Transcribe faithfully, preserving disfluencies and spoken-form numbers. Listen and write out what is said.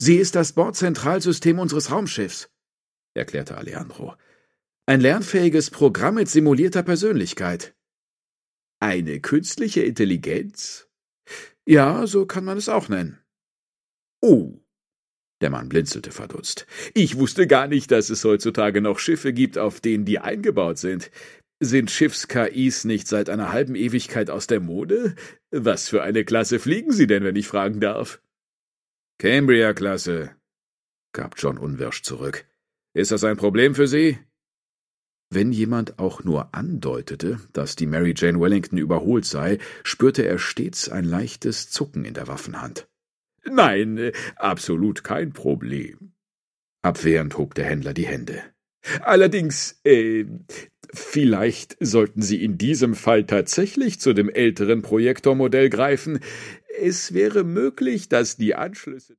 Sie ist das Bordzentralsystem unseres Raumschiffs, erklärte Alejandro. Ein lernfähiges Programm mit simulierter Persönlichkeit. Eine künstliche Intelligenz? Ja, so kann man es auch nennen. Oh, der Mann blinzelte verdutzt. Ich wusste gar nicht, dass es heutzutage noch Schiffe gibt, auf denen die eingebaut sind. Sind Schiffs-K Is nicht seit einer halben Ewigkeit aus der Mode? Was für eine Klasse fliegen Sie denn, wenn ich fragen darf? Cambria-Klasse, gab John unwirsch zurück. Ist das ein Problem für Sie? Wenn jemand auch nur andeutete, dass die Mary Jane Wellington überholt sei, spürte er stets ein leichtes Zucken in der Waffenhand. Nein, absolut kein Problem. Abwehrend hob der Händler die Hände. Allerdings, äh, vielleicht sollten Sie in diesem Fall tatsächlich zu dem älteren Projektormodell greifen. Es wäre möglich, dass die Anschlüsse